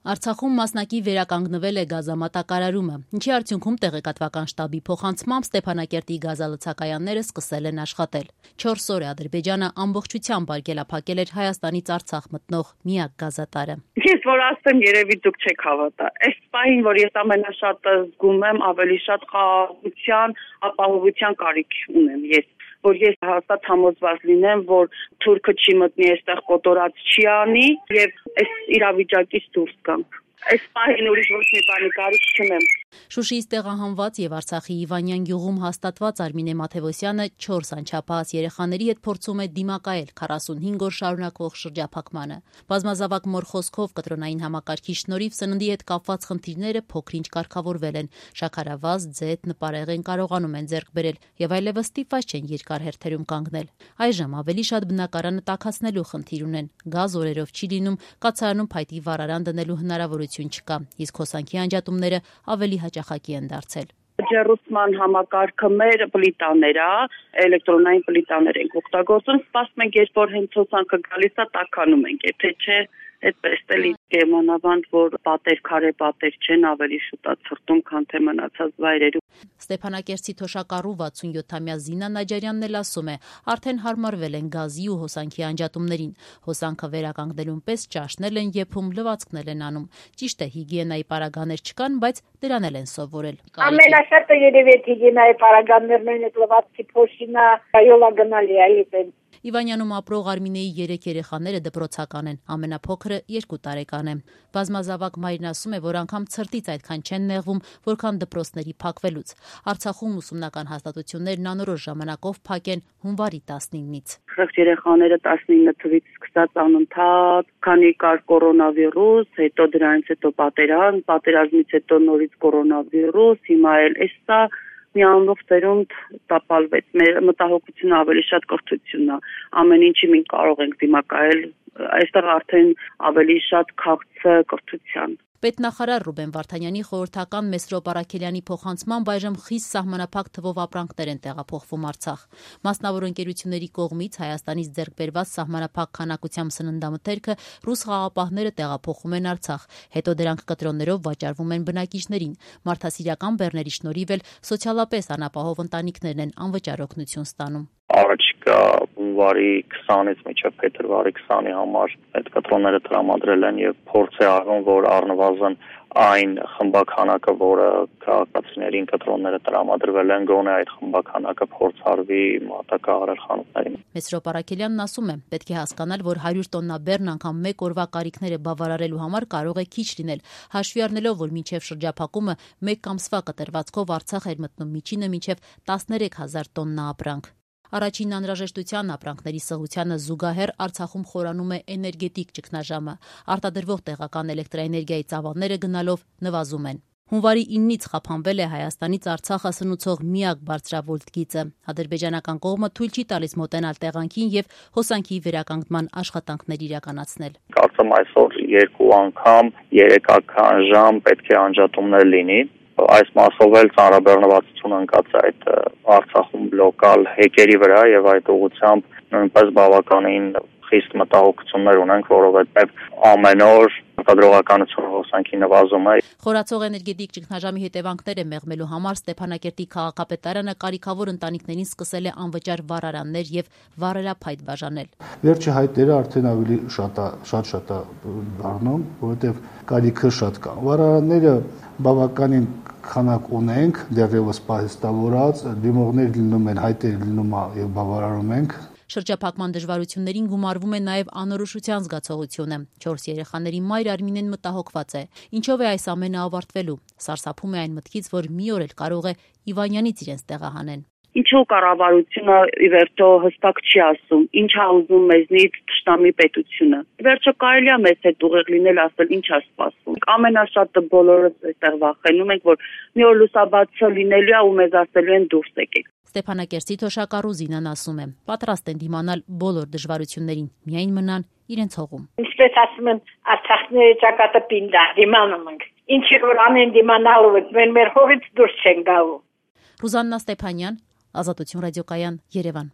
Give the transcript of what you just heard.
Արցախում մասնակի վերականգնվել է գազամատակարարումը, ինչի արդյունքում տեղեկատվական շտաբի փոխանցմամբ Ստեփանակերտի գազալցակայանները սկսել են աշխատել։ 4 օր է Ադրբեջանը ամբողջությամբ արգելափակել էր Հայաստանից Արցախ մտնող միակ գազատարը։ Ես որ ասեմ, երևի դուք չեք հավատա։ Այս պահին, որ ես ամենաշատը զգում եմ, ավելի շատ խաղաղության, ապահովության կարիք ունեմ ես, որ ես հաստատ համոզված լինեմ, որ թուրքը չի մտնի այստեղ կոտորած չի անի եւ այս իրավիճակից դուրս գամ։ Այս պահին ուրիշ ոչ մի բանի կարիք չունեմ։ Շուշիից տեղահանված եւ Արցախի Իվանյան գյուղում հաստատված Արմինե Մաթեւոսյանը 4 անչափահաս երեխաների հետ փորձում է դիմակայել 45 օր շարունակվող շրջափակմանը։ Բազմազավակ մոր խոսքով կտրոնային համակարգի շնորհիվ սննդի հետ կապված խնդիրները փոքրինչ կարգավորվել են։ Շաքարավազ, ձեթ, նպարեղեն կարողանում են ձեռք բերել եւ այլևս ստիպված չեն երկար հերթերում կանգնել։ Այժմ ավելի շատ բնակարանը տաքացնելու խնդիր ունեն։ Գազ օրերով չի լինում, կացարանում փայտի վառարան դնելու հնարավորություն չկա, իսկ հոսանքի անջատումները ավելի հաճախակի են դարձել։ Ջեռուցման համակարգը մեր պլիտաներ է, էլեկտրոնային պլիտաներ ենք օգտագործում, սպասում ենք, երբ որ հենց հոսանքը գալիս է, տաքանում ենք, եթե չէ, այդպես էլի կեմանավանդ, որ պատեր, քարե պատեր չեն, ավելի շուտ է ցրտում, քան թե մնացած վայրերում։ Ստեփանակերտի թոշակառու 67-ամյա Զինա Նաջարյանն էլ ասում է, արդեն հարմարվել են գազի ու հոսանքի անջատումներին։ Հոսանքը վերականգնելուն պես ճաշնել են եփում, լվացքնել են անում։ Ճիշտ է, հիգիենայի պարագաներ չկան, բայց դրան էլ են սովորել։ Ամենաշատը երևի հիգիենայի պարագաներն են, լվացքի փոշինա, այոլա գնալի այլ։ Իվանյանում ապրող Արմինեի 3 երեխաները դպրոցական են, ամենափոքրը 2 տարեկան է։ Բազմազավակ մայրն ասում է, որ անգամ ցրտից այդքան չեն նեղվում, որքան դպրոցների փակվելուց։ Արցախում ուսումնական հաստատություններն անորոշ ժամանակով փակ են հունվարի 19-ից։ Երեխաները 19 թվականից սկսած անընդհատ, քանի կար կորոնավիրուս, հետո դրանից հետո պատերազմից հետո նորից կորոնավիրուս, հիմա էլ էսա մի ամբողջ ծերունդ տապալվեց։ Մեր մտահոգությունը ավելի շատ կրթությունն է։ Ամեն ինչի մենք կարող ենք դիմակայել, այստեղ արդեն ավելի շատ քաղցը կրթության։ Պետնախարար Ռուբեն Վարդանյանի խորհրդական Մեսրոպ Արաքելյանի փոխանցմամբ այժմ խիստ սահմանափակ թվով ապրանքներ են տեղափոխվում Արցախ։ Մասնավոր ընկերությունների կողմից Հայաստանից ձեռք բերված սահմանափակ քանակությամբ սննդամթերքը ռուս խաղապահները տեղափոխում են Արցախ, հետո դրանք կտրոններով վաճառվում են բնակիչներին։ Մարդասիրական բեռների շնորհիվ էլ սոցիալապես անապահով ընտանիքներն են անվճար օգնություն ստանում։ Առաջիկա հունվարի 20-ից մինչև փետրվարի 20-ի համար այդ կտրոնները տրամադրել են եւ փորձ է արվում, որ առնվազն այն խմբականակը, որը քաղաքացիներին կտրոնները տրամադրվել են, գոնե այդ խմբականակը փորձարվի մատակարար խանութներին։ Մեսրոպ Արաքելյանն ասում է, պետք է հասկանալ, որ 100 տոննա բեռն անգամ մեկ օրվա կարիքները բավարարելու համար կարող է քիչ լինել, հաշվի առնելով, որ մինչև շրջափակումը մեկ ամսվա կտրվածքով Արցախ էր մտնում միջինը մինչև 13000 տոննա ապրանք։ Առաջին անհրաժեշտության ապրանքների սղությանը զուգահեռ Արցախում խորանում է էներգետիկ ճգնաժամը։ Արտադրվող տեղական էլեկտրաէներգիայի ծավալները գնալով նվազում են։ Հունվարի 9-ից խափանվել է Հայաստանից Արցախը սնուցող միակ բարձրավոլտ գիծը։ Ադրբեջանական կողմը թույլ չի տալիս մոտենալ տեղանքին եւ հոսանքի վերականգնման աշխատանքներ իրականացնել։ Կարծեմ այսօր 2 անգամ 3 ժամ պետք է անջատումներ լինի։ Այս մասով էլ ծանրաբեռնվածություն ընկած է այդ Արցախում լոկալ հեկերի վրա եւ այդ ուղղությամբ նույնպես բավականին խիստ մտահոգություններ ունենք, որովհետեւ ամեն օր արտադրողականությունը հոսանքի նվազում է։ Խորացող էներգետիկ ճգնաժամի հետևանքները մեղմելու համար Ստեփանակերտի քաղաքապետարանը կարիքավոր ընտանիքներին սկսել է անվճար վառարաններ եւ վառելափայտ բաժանել։ Վերջի հայտները արդեն ավելի շատ է դառնում, որովհետեւ կարիքը շատ կա։ Վառարանները բավականին քանակ ունենք, դեռևս պահեստավորած, դիմողներ լինում են, հայտեր լինում եւ բավարարում ենք։ Շրջափակման դժվարություններին գումարվում է նաև անորոշության զգացողությունը։ 4 երեխաների մայր Արմինեն մտահոգված է։ Ինչով է այս ամենը ավարտվելու։ Սարսափում է այն մտքից, որ մի օր էլ կարող է Իվանյանից իրենց տեղահանեն։ Ինչու կառավարությունը ի վերջո հստակ չի ասում, ինչ է ուզում մեզնից թշնամի պետությունը։ Ի վերջո կարելի է մեզ հետ ուղիղ լինել, ասել ինչ է սպասում։ Ամենաշատը բոլորս այստեղ վախենում ենք, որ մի օր լուսաբացը լինելու է ու մեզ ասելու են դուրս եկեք։ Ստեփանակերտի թոշակառու Զինան ասում է, պատրաստ են դիմանալ բոլոր դժվարություններին, միայն մնան իրենց հողում։ Ինչպես ասում են, Արցախների ճակատը պինդ է, դիմանում ենք։ Ինչի որ անեն դիմանալու ենք, մեր հողից դուրս չեն գալու։ Ռուզաննա Ստեփանյան, Ազատություն ռադիոկայան, Երևան։